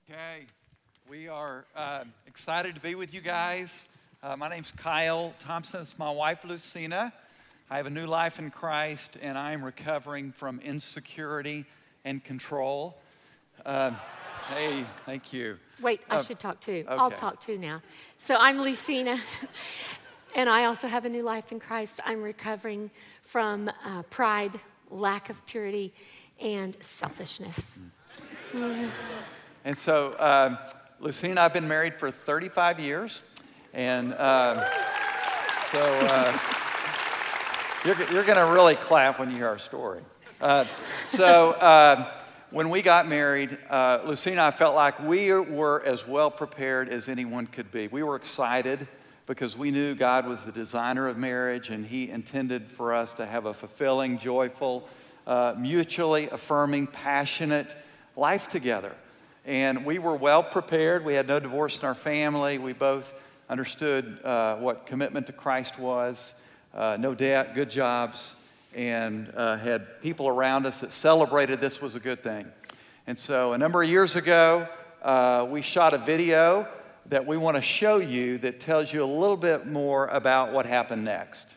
Okay, we are excited to be with you guys. My name's Kyle Thompson. It's my wife, Lucina. I have a new life in Christ, and I am recovering from insecurity and control. Hey, thank you. Wait, I should talk too. Okay. I'll talk too now. So I'm Lucina, and I also have a new life in Christ. I'm recovering from pride, lack of purity, and selfishness. And so, Lucina and I have been married for 35 years, and you're going to really clap when you hear our story. When we got married, Lucina and I felt like we were as well prepared as anyone could be. We were excited because we knew God was the designer of marriage, and He intended for us to have a fulfilling, joyful, mutually affirming, passionate life together. And we were well prepared. We had no divorce in our family. We both understood what commitment to Christ was, no debt, good jobs, and had people around us that celebrated this was a good thing. And so a number of years ago, we shot a video that we want to show you that tells you a little bit more about what happened next.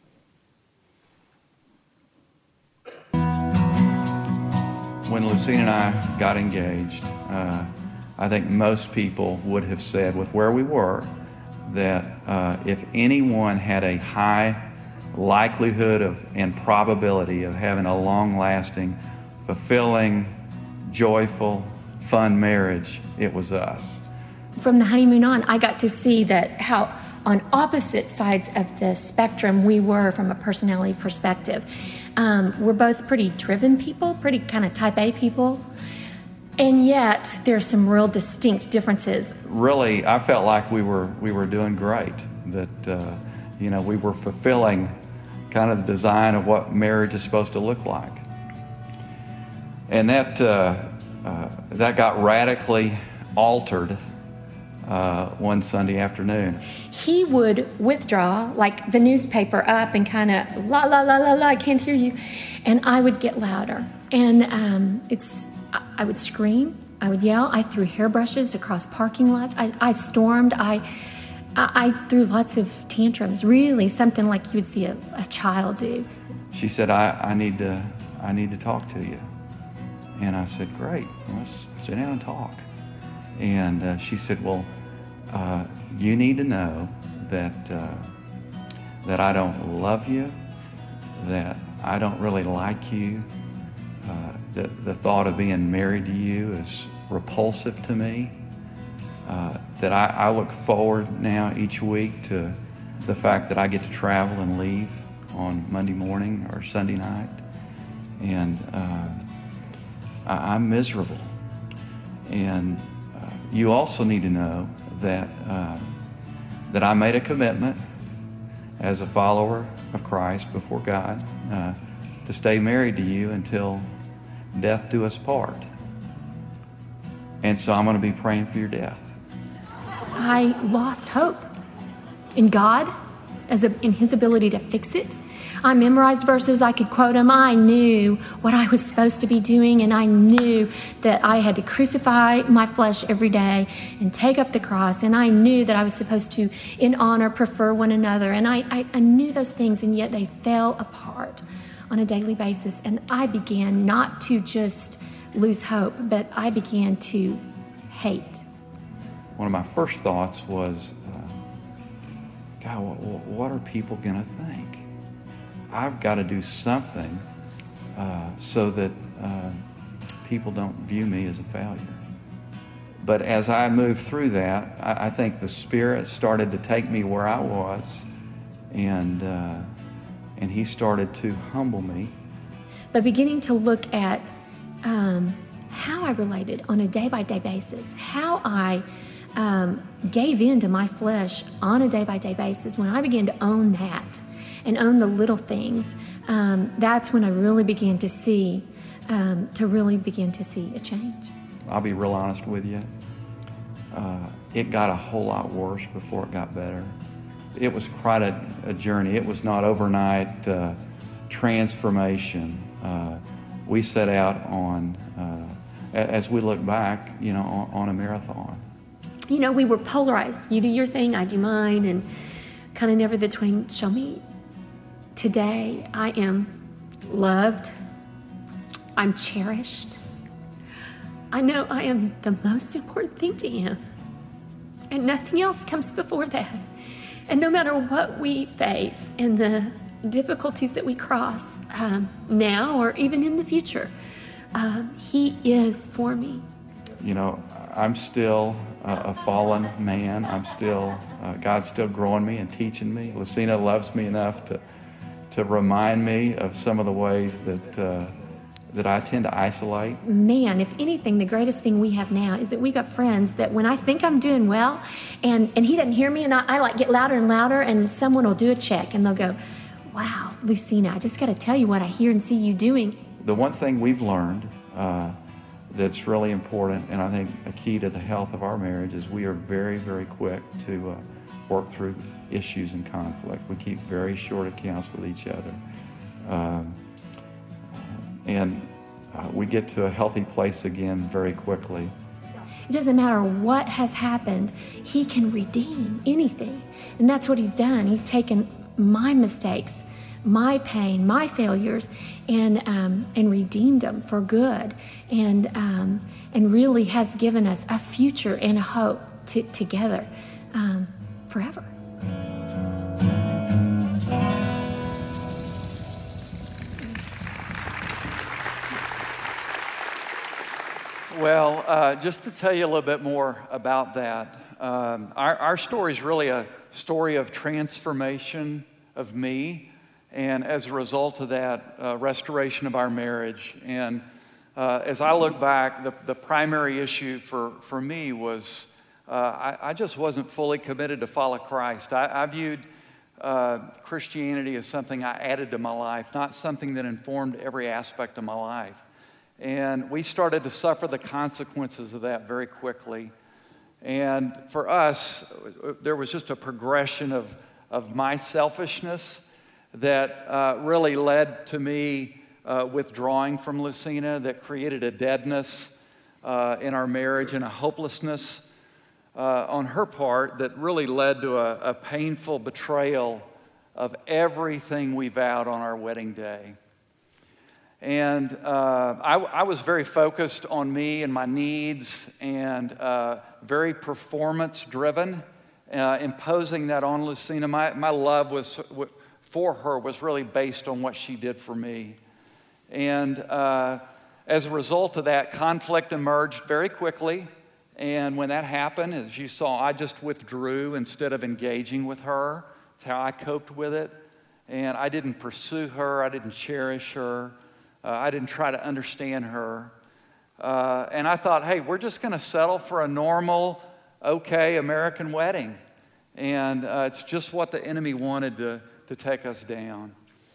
When Lucina and I got engaged, I think most people would have said, with where we were, that if anyone had a high likelihood and probability of having a long-lasting, fulfilling, joyful, fun marriage, it was us. From the honeymoon on, I got to see that how on opposite sides of the spectrum we were from a personality perspective. We're both pretty driven people, pretty kind of type A people, and yet there's some real distinct differences. Really, I felt like we were doing great, that we were fulfilling kind of the design of what marriage is supposed to look like. And that got radically altered one Sunday afternoon. He would withdraw, like the newspaper up and kind of, la, la, la, la, la, I can't hear you. And I would get louder. And I would scream, I would yell, I threw hairbrushes across parking lots, I stormed, I threw lots of tantrums, really something like you would see a child do. She said, I need to talk to you. And I said, great, let's sit down and talk. And she said, well, you need to know that I don't love you, that I don't really like you, that the thought of being married to you is repulsive to me, that I look forward now each week to the fact that I get to travel and leave on Monday morning or Sunday night, and I'm miserable. And you also need to know that I made a commitment as a follower of Christ before God to stay married to you until death do us part. And so I'm going to be praying for your death. I lost hope in God, in His ability to fix it. I memorized verses, I could quote them. I knew what I was supposed to be doing, and I knew that I had to crucify my flesh every day and take up the cross, and I knew that I was supposed to, in honor, prefer one another, and I knew those things, and yet they fell apart on a daily basis, and I began not to just lose hope, but I began to hate. One of my first thoughts was, God, what are people going to think? I've got to do something so that people don't view me as a failure. But as I moved through that, I think the Spirit started to take me where I was, and He started to humble me. But beginning to look at how I related on a day-by-day basis, how I gave in to my flesh on a day-by-day basis, when I began to own that and own the little things, that's when I really began to see, a change. I'll be real honest with you. It got a whole lot worse before it got better. It was quite a journey. It was not overnight transformation. We set out on as we look back, on a marathon. We were polarized. You do your thing, I do mine, and kind of never the twain shall meet. Today, I am loved. I'm cherished. I know I am the most important thing to him, and nothing else comes before that. And no matter what we face and the difficulties that we cross now or even in the future, he is for me. I'm still a fallen man. I'm still, God's still growing me and teaching me. Lucina loves me enough to remind me of some of the ways that I tend to isolate. Man, if anything, the greatest thing we have now is that we got friends that when I think I'm doing well and he doesn't hear me and I get louder and louder and someone will do a check and they'll go, wow, Lucina, I just got to tell you what I hear and see you doing. The one thing we've learned that's really important, and I think a key to the health of our marriage, is we are very, very quick to work through issues and conflict. We keep very short accounts with each other. And we get to a healthy place again very quickly. It doesn't matter what has happened. He can redeem anything. And that's what he's done. He's taken my mistakes, my pain, my failures, and redeemed them for good, and really has given us a future and a hope together forever. Well, just to tell you a little bit more about that, our story is really a story of transformation of me, and as a result of that, restoration of our marriage. And as I look back, the primary issue for me was I just wasn't fully committed to follow Christ. I viewed Christianity as something I added to my life, not something that informed every aspect of my life. And we started to suffer the consequences of that very quickly. And for us, there was just a progression of my selfishness that really led to me withdrawing from Lucina, that created a deadness in our marriage and a hopelessness on her part that really led to a painful betrayal of everything we vowed on our wedding day. And I was very focused on me and my needs, and very performance-driven, imposing that on Lucina. My love for her was really based on what she did for me. And as a result of that, conflict emerged very quickly. And when that happened, as you saw, I just withdrew instead of engaging with her. That's how I coped with it. And I didn't pursue her. I didn't cherish her. I didn't try to understand her. And I thought, hey, we're just going to settle for a normal, okay American wedding. And it's just what the enemy wanted to take us down.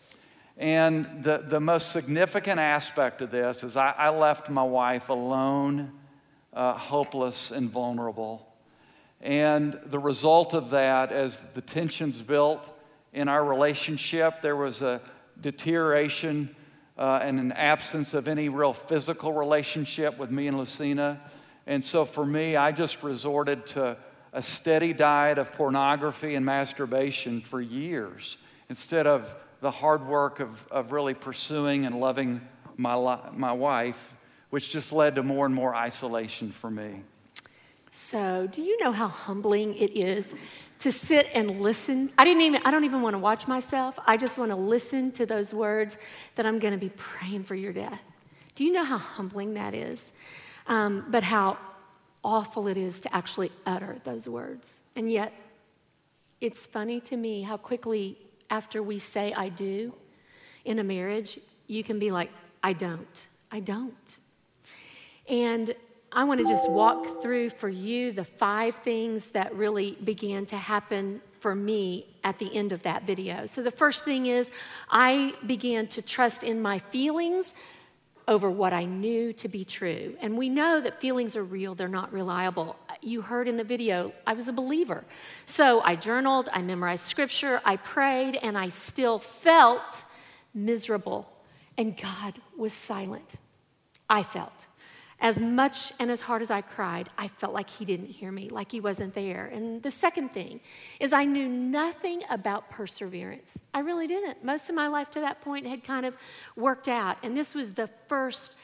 And the most significant aspect of this is I left my wife alone, hopeless and vulnerable. And the result of that, as the tensions built in our relationship, there was a deterioration and an absence of any real physical relationship with me and Lucina. And so for me, I just resorted to a steady diet of pornography and masturbation for years, instead of the hard work of really pursuing and loving my wife, which just led to more and more isolation for me. So, do you know how humbling it is to sit and listen? I don't even want to watch myself. I just want to listen to those words that I'm going to be praying for your death. Do you know how humbling that is? But how awful it is to actually utter those words. And yet, it's funny to me how quickly after we say I do in a marriage, you can be like, I don't. And I want to just walk through for you the 5 things that really began to happen for me at the end of that video. So the first thing is I began to trust in my feelings over what I knew to be true. And we know that feelings are real, they're not reliable. You heard in the video, I was a believer. So I journaled, I memorized scripture, I prayed, and I still felt miserable. And God was silent. I felt. As much and as hard as I cried, I felt like he didn't hear me, like he wasn't there. And the second thing is I knew nothing about perseverance. I really didn't. Most of my life to that point had kind of worked out. And this was the first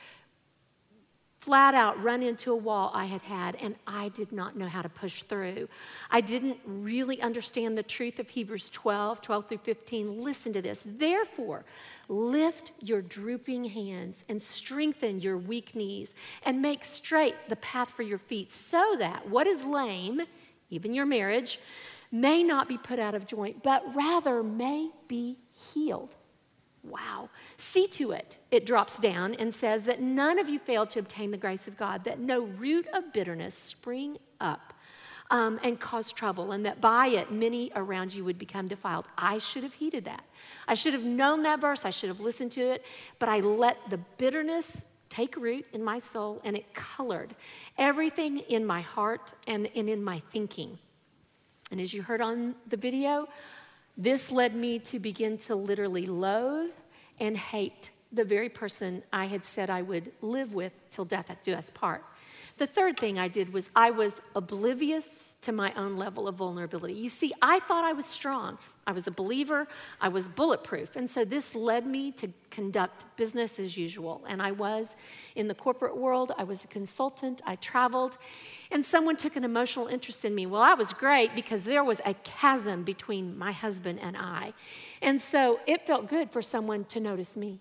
flat out run into a wall I had had, and I did not know how to push through. I didn't really understand the truth of Hebrews 12 through 15. Listen to this. Therefore, lift your drooping hands and strengthen your weak knees and make straight the path for your feet so that what is lame, even your marriage, may not be put out of joint, but rather may be healed. Wow. See to it, it drops down and says that none of you fail to obtain the grace of God, that no root of bitterness spring up and cause trouble, and that by it many around you would become defiled. I should have heeded that. I should have known that verse. I should have listened to it, but I let the bitterness take root in my soul, and it colored everything in my heart and in my thinking. And as you heard on the video, this led me to begin to literally loathe and hate the very person I had said I would live with till death do us part. The third thing I did was I was oblivious to my own level of vulnerability. You see, I thought I was strong. I was a believer. I was bulletproof. And so this led me to conduct business as usual. And I was in the corporate world. I was a consultant. I traveled. And someone took an emotional interest in me. Well, I was great because there was a chasm between my husband and I. And so it felt good for someone to notice me,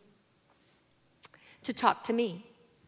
to talk to me,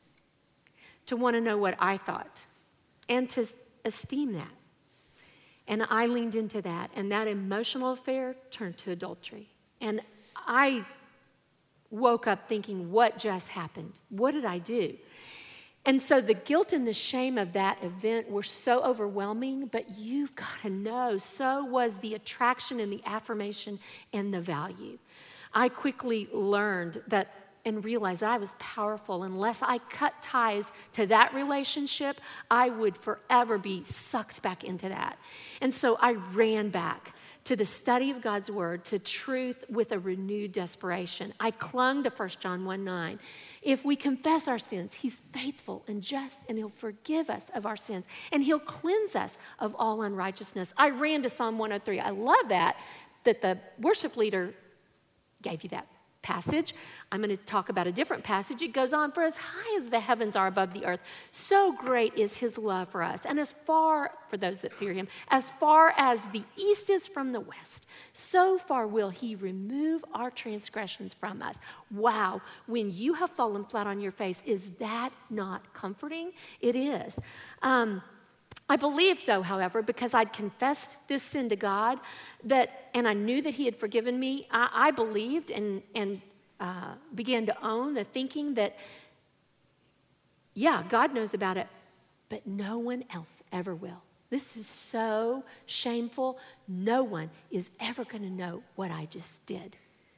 to want to know what I thought, and to esteem that. And I leaned into that, and that emotional affair turned to adultery. And I woke up thinking, what just happened? What did I do? And so the guilt and the shame of that event were so overwhelming, but you've got to know, so was the attraction and the affirmation and the value. I quickly learned that and realized that I was powerful. Unless I cut ties to that relationship, I would forever be sucked back into that. And so I ran back to the study of God's word, to truth with a renewed desperation. I clung to 1 John 1:9. If we confess our sins, he's faithful and just, and he'll forgive us of our sins, and he'll cleanse us of all unrighteousness. I ran to Psalm 103. I love that the worship leader gave you that passage. I'm going to talk about a different passage. It goes on, for as high as the heavens are above the earth, so great is his love for us. And as far, for those that fear him, as far as the east is from the west, so far will he remove our transgressions from us. Wow, when you have fallen flat on your face, is that not comforting? It is. I believed, though, however, because I'd confessed this sin to God, and I knew that he had forgiven me, I believed and began to own the thinking that, yeah, God knows about it, but no one else ever will. This is so shameful. No one is ever going to know what I just did.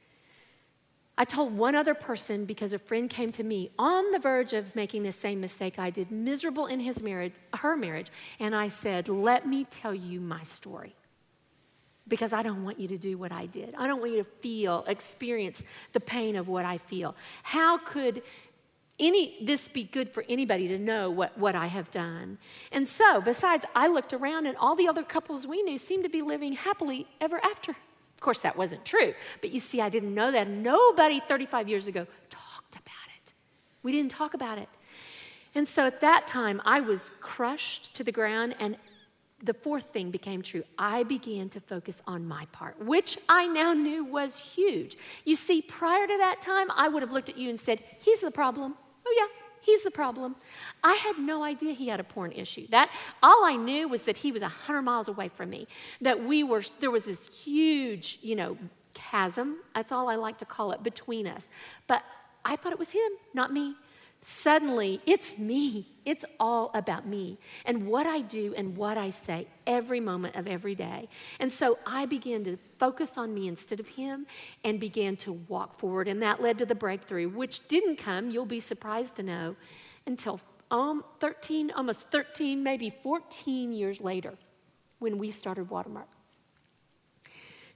I told one other person because a friend came to me on the verge of making the same mistake I did, miserable in her marriage, and I said, let me tell you my story, because I don't want you to do what I did. I don't want you to experience the pain of what I feel. How could this be good for anybody to know what I have done? And so, besides, I looked around and all the other couples we knew seemed to be living happily ever after. Of course, that wasn't true. But you see, I didn't know that. Nobody 35 years ago talked about it. We didn't talk about it. And so at that time, I was crushed to the ground, and the fourth thing became true. I began to focus on my part, which I now knew was huge. You see, prior to that time, I would have looked at you and said, he's the problem. Oh, yeah. He's the problem. I had no idea he had a porn issue. All I knew was that he was 100 miles away from me, that there was this huge, chasm, that's all I like to call it, between us. But I thought it was him, not me. Suddenly, it's me. It's all about me and what I do and what I say every moment of every day. And so I began to focus on me instead of him and began to walk forward. And that led to the breakthrough, which didn't come, you'll be surprised to know, until almost 13, maybe 14 years later when we started Watermark.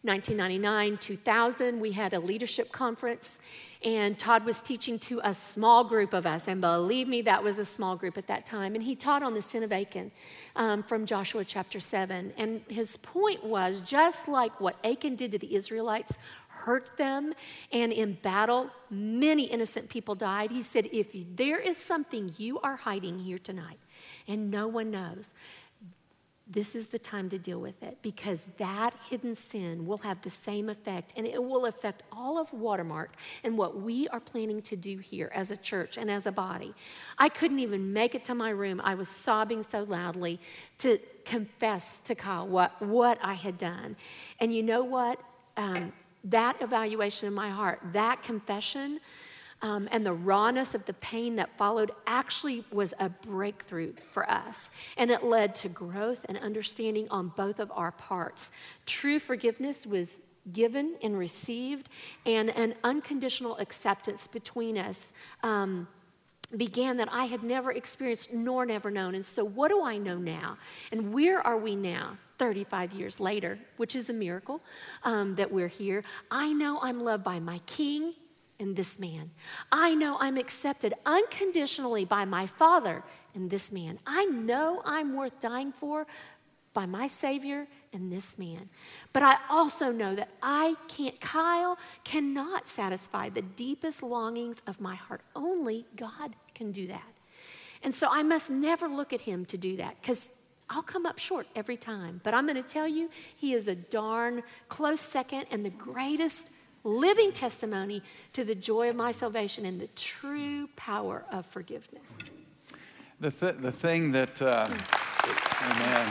1999, 2000, we had a leadership conference, and Todd was teaching to a small group of us, and believe me, that was a small group at that time, and he taught on the sin of Achan from Joshua chapter 7, and his point was, just like what Achan did to the Israelites, hurt them, and in battle, many innocent people died. He said, if there is something you are hiding here tonight, and no one knows, this is the time to deal with it, because that hidden sin will have the same effect, and it will affect all of Watermark and what we are planning to do here as a church and as a body. I couldn't even make it to my room. I was sobbing so loudly to confess to Kyle what I had done. And you know what? That evaluation in my heart, that confession, and the rawness of the pain that followed actually was a breakthrough for us. And it led to growth and understanding on both of our parts. True forgiveness was given and received, and an unconditional acceptance between us began that I had never experienced nor never known. And so what do I know now? And where are we now? 35 years later, which is a miracle that we're here. I know I'm loved by my King in this man. I know I'm accepted unconditionally by my Father in this man. I know I'm worth dying for by my Savior in this man. But I also know that Kyle cannot satisfy the deepest longings of my heart. Only God can do that. And so I must never look at him to do that, because I'll come up short every time. But I'm going to tell you, he is a darn close second and the greatest living testimony to the joy of my salvation and the true power of forgiveness. The thing that, amen.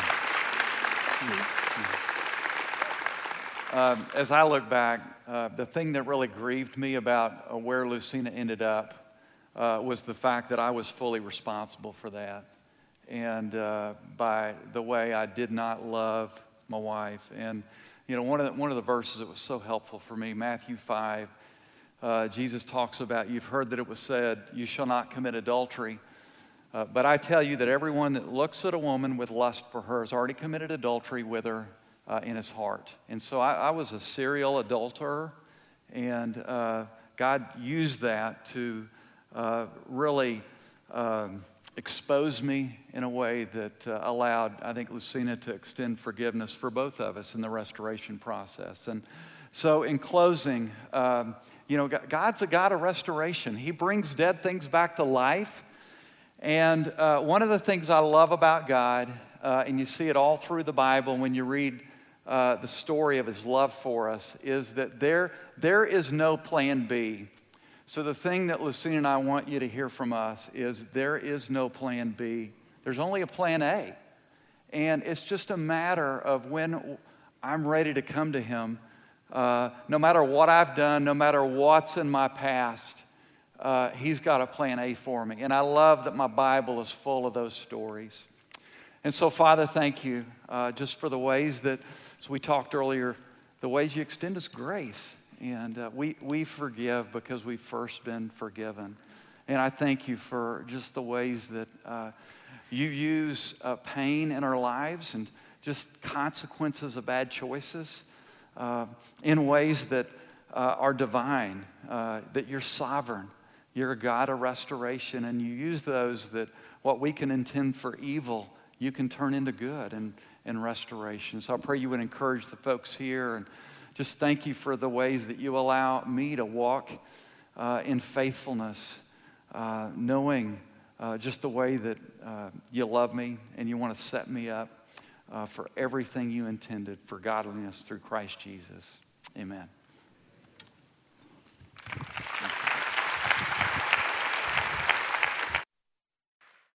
As I look back, the thing that really grieved me about where Lucina ended up was the fact that I was fully responsible for that. And by the way I did not love my wife. And you know, one of the verses that was so helpful for me, Matthew 5, Jesus talks about, you've heard that it was said, you shall not commit adultery. But I tell you that everyone that looks at a woman with lust for her has already committed adultery with her in his heart. And so I was a serial adulterer, and God used that to really expose me in a way that allowed, I think, Lucina to extend forgiveness for both of us in the restoration process. And so in closing, you know, God's a God of restoration. He brings dead things back to life. And one of the things I love about God, and you see it all through the Bible when you read the story of his love for us, is that there is no plan B. So the thing that Lucina and I want you to hear from us is there is no plan B. There's only a plan A. And it's just a matter of when I'm ready to come to him. No matter what I've done, no matter what's in my past, he's got a plan A for me. And I love that my Bible is full of those stories. And so, Father, thank you just for the ways that, as we talked earlier, the ways you extend us grace. And we forgive because we've first been forgiven. And I thank you for just the ways that you use pain in our lives and just consequences of bad choices in ways that are divine, that you're sovereign. You're a God of restoration, and you use those that what we can intend for evil, you can turn into good and restoration. So I pray you would encourage the folks here, and just thank you for the ways that you allow me to walk in faithfulness, knowing just the way that you love me and you want to set me up for everything you intended for godliness through Christ Jesus. Amen.